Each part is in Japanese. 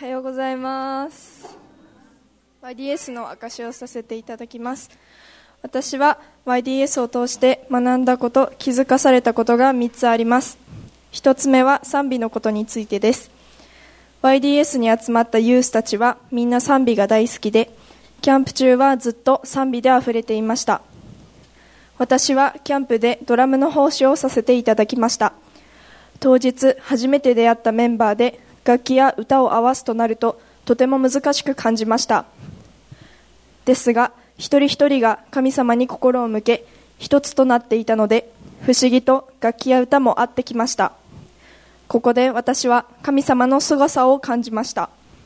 はようございます。 YDS の証しをさせていただきます。私は YDS を通して学んだこと、気づかされたことが3つあります。1つ目は賛美のことについてです。 YDS に集まったユースたちはみんな賛美が大好きで、キャンプ中はずっと賛美であふれていました。私はキャンプでドラムの奉仕をさせていただきました。当日初めて出会ったメンバーで楽器や歌を合わすとなるととても難しく感じました。ですが一人一人が神様に心を向け一つとなっていたので、不思議と楽器や歌も合ってきました。ここで私は神様の凄さを感じました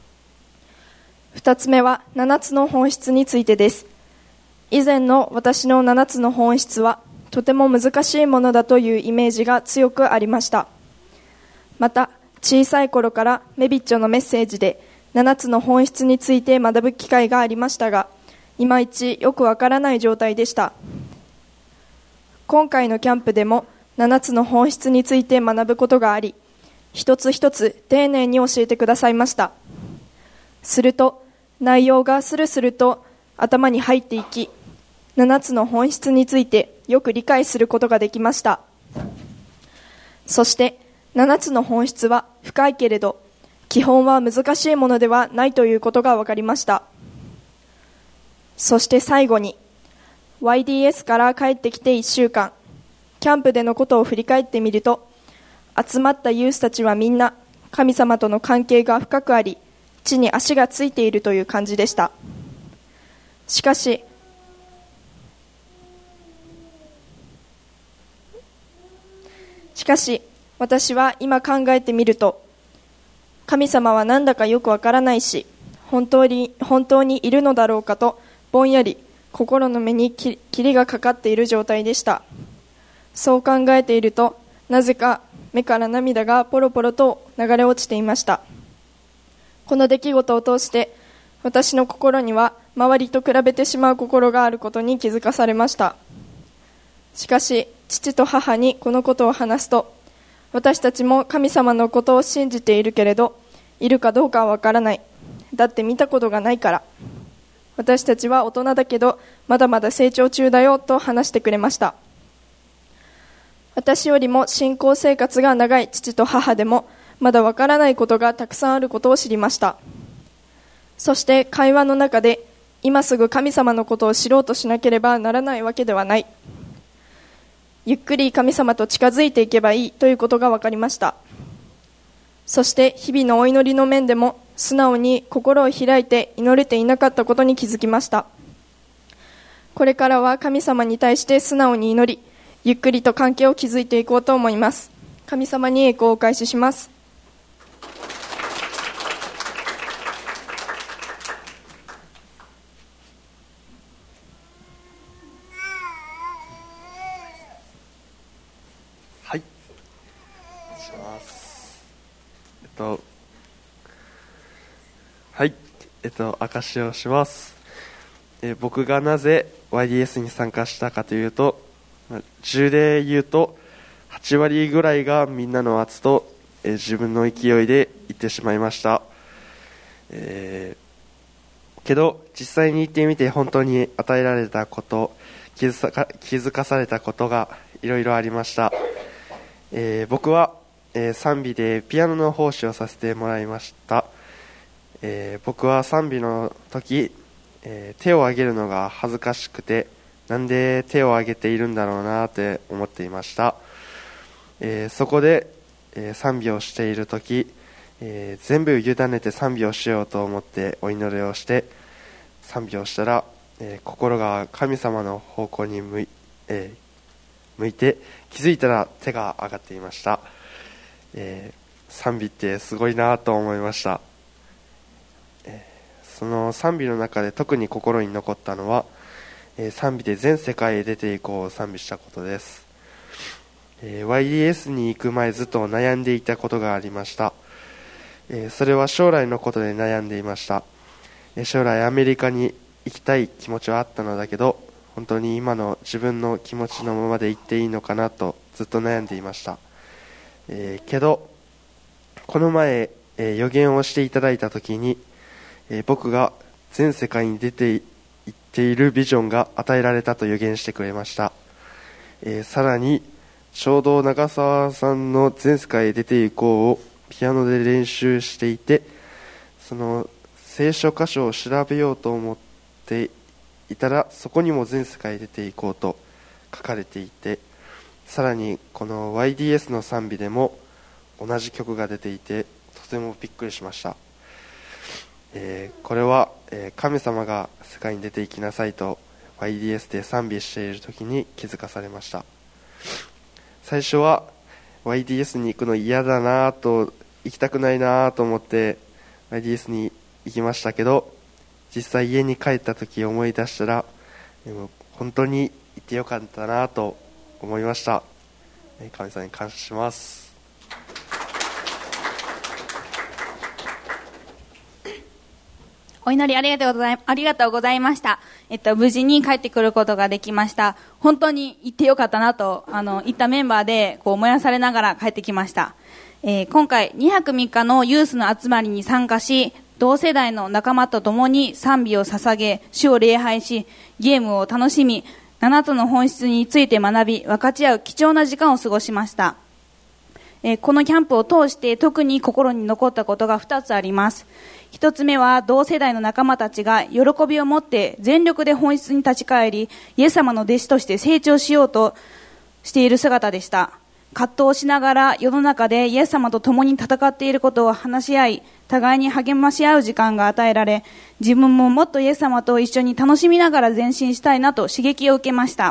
。2つ目は7つの本質についてです。以前の私の7つの本質はとても難しいものだというイメージが強くありました。また小さい頃からメビッチョのメッセージで7つの本質について学ぶ機会がありましたが、いまいちよくわからない状態でした。今回のキャンプでも7つの本質について学ぶことがあり、一つ一つ丁寧に教えてくださいました。すると内容がスルスルと頭に入っていき、7つの本質についてよく理解することができました。そして7つの本質は深いけれど基本は難しいものではないということが分かりました。そして最後に YDS から帰ってきて1週間、キャンプでのことを振り返ってみると、集まったユースたちはみんな神様との関係が深くあり、地に足がついているという感じでした。しかし私は今考えてみると、神様はなんだかよくわからないし、本当にいるのだろうかとぼんやり心の目に霧がかかっている状態でした。そう考えていると、なぜか目から涙がポロポロと流れ落ちていました。この出来事を通して私の心には周りと比べてしまう心があることに気づかされました。しかし父と母にこのことを話すと、私たちも神様のことを信じているけれど、いるかどうかはわからない、だって見たことがないから、私たちは大人だけどまだまだ成長中だよと話してくれました。私よりも信仰生活が長い父と母でもまだわからないことがたくさんあることを知りました。そして会話の中で、今すぐ神様のことを知ろうとしなければならないわけではない、ゆっくり神様と近づいていけばいいということが分かりました。そして日々のお祈りの面でも素直に心を開いて祈れていなかったことに気づきました。これからは神様に対して素直に祈り、ゆっくりと関係を築いていこうと思います。神様に栄光をお返しします。 はい、します。はい、証しをします。僕がなぜ YDS に参加したかというと、10で言うと8割ぐらいがみんなの圧と、自分の勢いで行ってしまいました。けど実際に行ってみて本当に与えられたこと、気づかされたことがいろいろありました。僕は、賛美でピアノの奉仕をさせてもらいました。僕は賛美の時、手を挙げるのが恥ずかしくて、なんで手を挙げているんだろうなって思っていました。そこで、賛美をしている時、全部委ねて賛美をしようと思ってお祈りをして賛美をしたら、心が神様の方向に向いて、気づいたら手が上がっていました。賛美ってすごいなと思いました。その賛美の中で特に心に残ったのは、賛美で全世界へ出ていこうを賛美したことです。YDS に行く前ずっと悩んでいたことがありました。それは将来のことで悩んでいました。将来アメリカに行きたい気持ちはあったのだけど、本当に今の自分の気持ちのままで行っていいのかなとずっと悩んでいました。けどこの前予言をしていただいたときに、僕が全世界に出て行っているビジョンが与えられたと予言してくれました。さらにちょうど長澤さんの全世界へ出て行こうをピアノで練習していて、その聖書箇所を調べようと思っていたら、そこにも全世界へ出て行こうと書かれていて、さらにこの YDS の賛美でも同じ曲が出ていて、とてもびっくりしました。これは、神様が世界に出て行きなさいと YDS で賛美している時に気づかされました。最初は YDS に行くの嫌だなと、行きたくないなと思って YDS に行きましたけど、実際家に帰った時思い出したら、本当に行ってよかったなと思いました。神様に感謝します。 お祈りありがとうございました。無事に帰ってくることができました。本当に行ってよかったなと、行ったメンバーで燃やされながら帰ってきました。今回2泊3日のユースの集まりに参加し、同世代の仲間と共に賛美を捧げ、主を礼拝し、ゲームを楽しみ、7つの本質について学び、分かち合う貴重な時間を過ごしました。このキャンプを通して特に心に残ったことが2つあります。1つ目は同世代の仲間たちが喜びを持って全力で本質に立ち返り、イエス様の弟子として成長しようとしている姿でした。葛藤しながら世の中でイエス様と共に戦っていることを話し合い、互いに励まし合う時間が与えられ、自分ももっとイエス様と一緒に楽しみながら前進したいなと刺激を受けました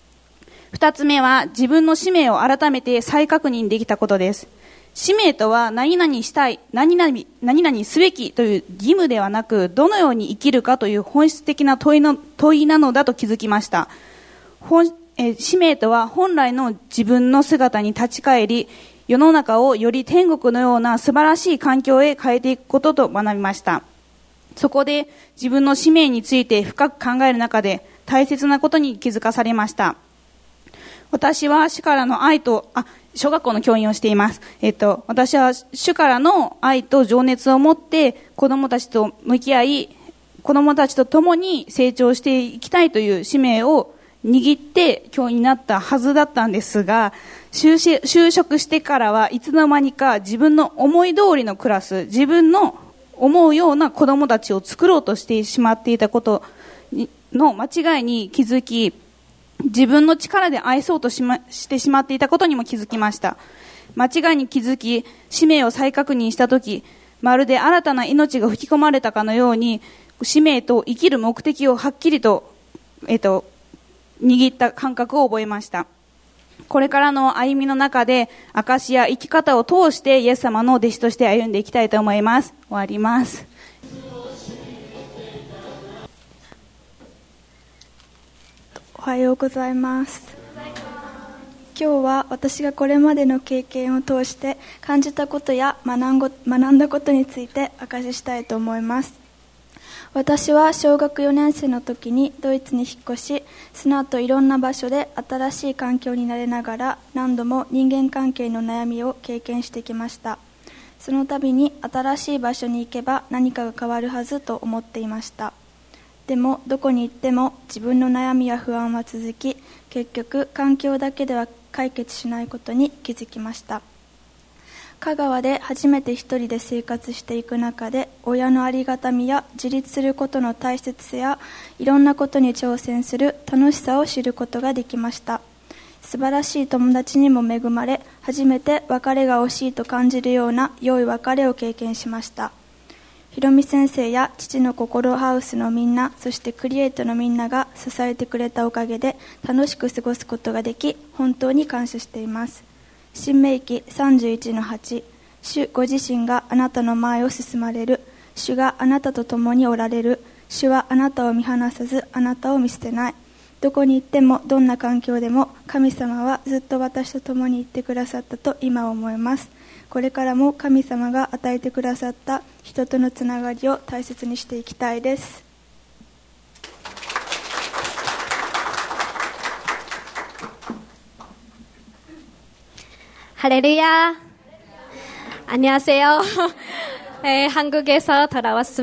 。2つ目は自分の使命を改めて再確認できたことです。使命とは何々したい、何々すべきという義務ではなく、どのように生きるかという本質的な問いなのだと気づきました。使命とは本来の自分の姿に立ち返り、世の中をより天国のような素晴らしい環境へ変えていくことと学びました。そこで自分の使命について深く考える中で大切なことに気づかされました。私は主からの愛と、小学校の教員をしています。私は主からの愛と情熱を持って子供たちと向き合い、子供たちと共に成長していきたいという使命を握って教員になったはずだったんですが、就職してからはいつの間にか自分の思い通りのクラス、自分の思うような子供たちを作ろうとしてしまっていたことの間違いに気づき、自分の力で愛そうとしてしまっていたことにも気づきました。間違いに気づき、使命を再確認したとき、まるで新たな命が吹き込まれたかのように、使命と生きる目的をはっきりと、握った感覚を覚えました。これからの歩みの中で、証や生き方を通してイエス様の弟子として歩んでいきたいと思います。終わります。 おはようございます。今日は私がこれまでの経験を通して感じたことや学んだことについて証ししたいと思います。私は小学4年生の時にドイツに引っ越し、その後いろんな場所で新しい環境に慣れながら何度も人間関係の悩みを経験してきました。その度に新しい場所に行けば何かが変わるはずと思っていました。でもどこに行っても自分の悩みや不安は続き、結局環境だけでは解決しないことに気づきました。香川で初めて一人で生活していく中で、親のありがたみや自立することの大切さやいろんなことに挑戦する楽しさを知ることができました。素晴らしい友達にも恵まれ、初めて別れが惜しいと感じるような良い別れを経験しました。ひろみ先生や父の心ハウスのみんな、そしてクリエイトのみんなが支えてくれたおかげで楽しく過ごすことができ、本当に感謝しています。新明記 31-8、 主ご自身があなたの前を進まれる。主があなたと共におられる。主はあなたを見放さず、あなたを見捨てない。どこに行ってもどんな環境でも神様はずっと私と共に行ってくださったと今思います。これからも神様が与えてくださった人とのつながりを大切にしていきたいです。 ハレルヤ。 안녕하세요. 한국에서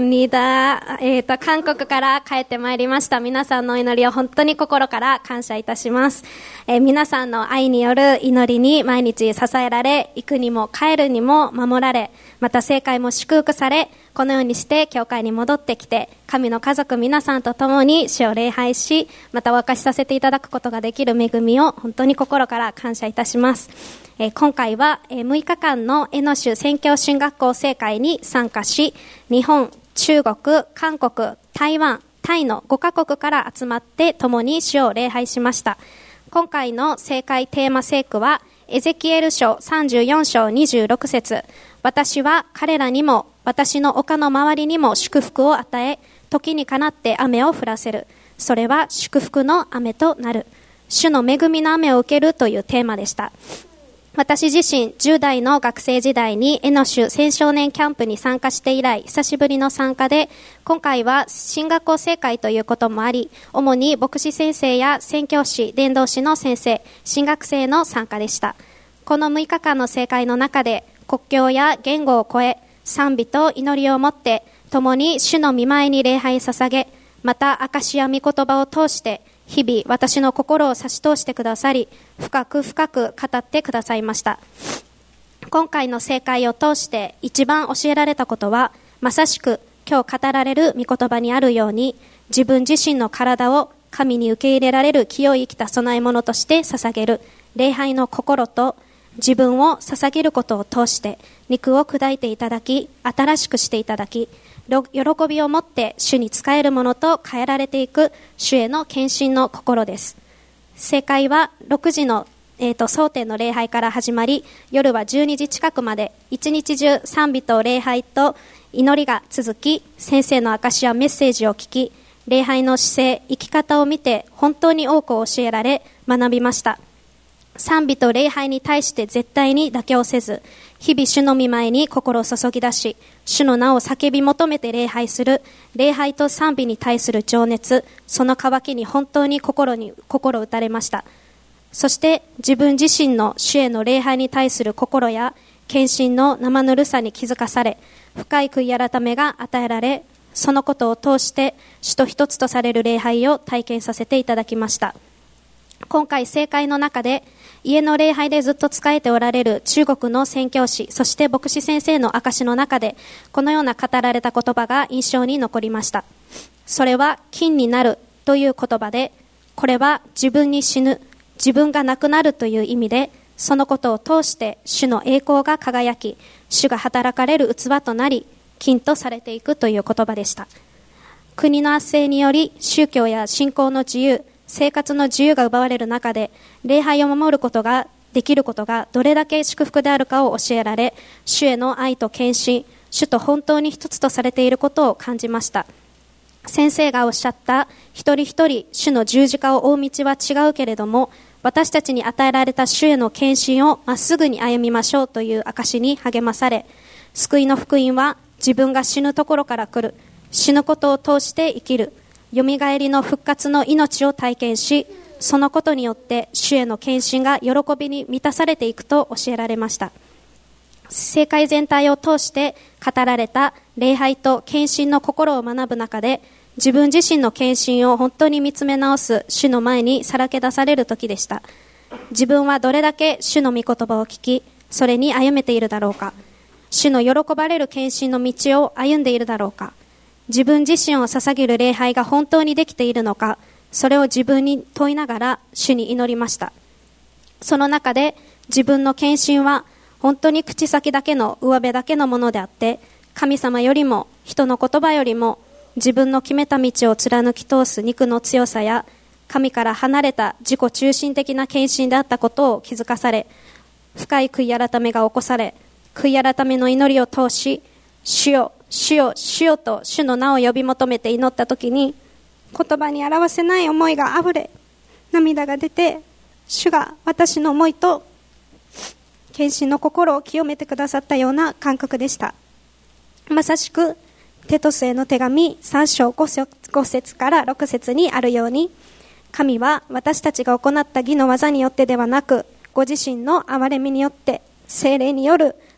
돌아왔습니다. 韓国から帰ってまいりました。皆さんの祈りを本当に心から感謝いたします。皆さんの愛による祈りに毎日支えられ、行くにも帰るにも守られ、また聖会も祝福され、このようにして教会に戻ってきて、神の家族皆さんと共に主を礼拝し、またお明かしさせていただくことができる恵みを本当に心から感謝いたします。今回は6日間の江ノ州宣教神学校聖会に参加し、日本、中国、韓国、台湾、タイの5カ国から集まって共に主を礼拝しました。今回の聖会テーマ聖句はエゼキエル書34章26節、私は彼らにも私の丘の周りにも祝福を与え、時にかなって雨を降らせる。それは祝福の雨となる。主の恵みの雨を受けるというテーマでした。私自身10代の学生時代に江ノ州青少年キャンプに参加して以来久しぶりの参加で、今回は神学校聖会ということもあり、主に牧師先生や宣教師、伝道師の先生、神学生の参加でした。この6日間の聖会の中で国境や言語を超え、賛美と祈りをもって共に主の御前に礼拝捧げ、また証しや御言葉を通して日々私の心を差し通してくださり、深く深く語ってくださいました。今回の聖会を通して一番教えられたことは、まさしく今日語られる御言葉にあるように、自分自身の体を神に受け入れられる清い生きた供え物として捧げる礼拝の心と、自分を捧げることを通して肉を砕いていただき、新しくしていただき、喜びを持って主に仕えるものと変えられていく主への献身の心です。聖会は6時の、蒼天の礼拝から始まり、夜は12時近くまで一日中賛美と礼拝と祈りが続き、先生の証しやメッセージを聞き、礼拝の姿勢、生き方を見て本当に多くを教えられ学びました。賛美と礼拝に対して絶対に妥協せず、日々主の御前に心を注ぎ出し、主の名を叫び求めて礼拝する、礼拝と賛美に対する情熱、その渇きに本当に心打たれました。そして自分自身の主への礼拝に対する心や献身の生ぬるさに気づかされ、深い悔い改めが与えられ、そのことを通して主と一つとされる礼拝を体験させていただきました。今回聖会の中で家の礼拝でずっと仕えておられる中国の宣教師、そして牧師先生の証しの中でこのような語られた言葉が印象に残りました。それは金になるという言葉で、これは自分に死ぬ、自分がなくなるという意味で、そのことを通して主の栄光が輝き、主が働かれる器となり金とされていくという言葉でした。国の圧政により宗教や信仰の自由、生活の自由が奪われる中で、礼拝を守ることができることがどれだけ祝福であるかを教えられ、主への愛と献身、主と本当に一つとされていることを感じました。先生がおっしゃった一人一人主の十字架を追う道は違うけれども、私たちに与えられた主への献身をまっすぐに歩みましょうという証に励まされ、救いの福音は自分が死ぬところから来る、死ぬことを通して生きる、よみがえりの復活の命を体験し、そのことによって主への献身が喜びに満たされていくと教えられました。聖会全体を通して語られた礼拝と献身の心を学ぶ中で、自分自身の献身を本当に見つめ直す主の前にさらけ出される時でした。自分はどれだけ主の御言葉を聞き、それに歩めているだろうか。主の喜ばれる献身の道を歩んでいるだろうか。自分自身を捧げる礼拝が本当にできているのか、それを自分に問いながら主に祈りました。その中で自分の献身は本当に口先だけの上辺だけのものであって、神様よりも人の言葉よりも自分の決めた道を貫き通す肉の強さや、神から離れた自己中心的な献身であったことを気づかされ、深い悔い改めが起こされ、悔い改めの祈りを通し、主よ主よ主よと主の名を呼び求めて祈ったときに、言葉に表せない思いがあふれ、涙が出て、主が私の思いと献身の心を清めてくださったような感覚でした。まさしくテトスへの手紙3章5節から6節にあるように、神は私たちが行った義の技によってではなく、ご自身の憐れみによって、聖霊による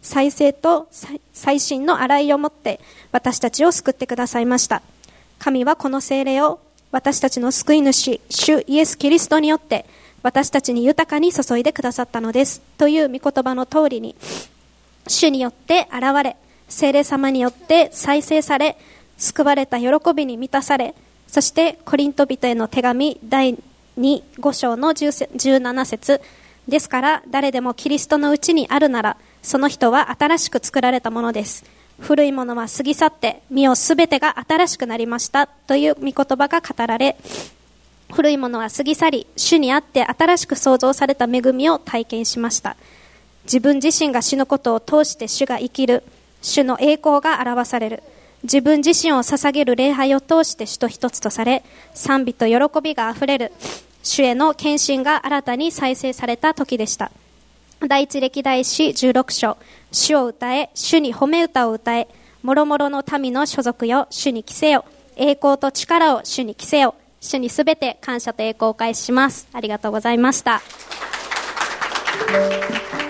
再生と最新の洗いをもって私たちを救ってくださいました。神はこの聖霊を私たちの救い主、主イエス・キリストによって私たちに豊かに注いでくださったのです。という御言葉の通りに、主によって現れ、聖霊様によって再生され、救われた喜びに満たされ、そしてコリント人への手紙第5章の17節ですから、誰でもキリストのうちにあるなら、その人は新しく作られたものです。古いものは過ぎ去って、見よすべてが新しくなりましたという御言葉が語られ、古いものは過ぎ去り、主にあって新しく創造された恵みを体験しました。自分自身が死ぬことを通して主が生きる、主の栄光が表される、自分自身を捧げる礼拝を通して主と一つとされ、賛美と喜びがあふれる、主への献身が新たに再生された時でした。第一歴代史16章、主を歌え、主に褒め歌を歌え、もろもろの民の所属よ、主に着せよ、栄光と力を主に着せよ、主にすべて感謝と栄光を返します。ありがとうございました。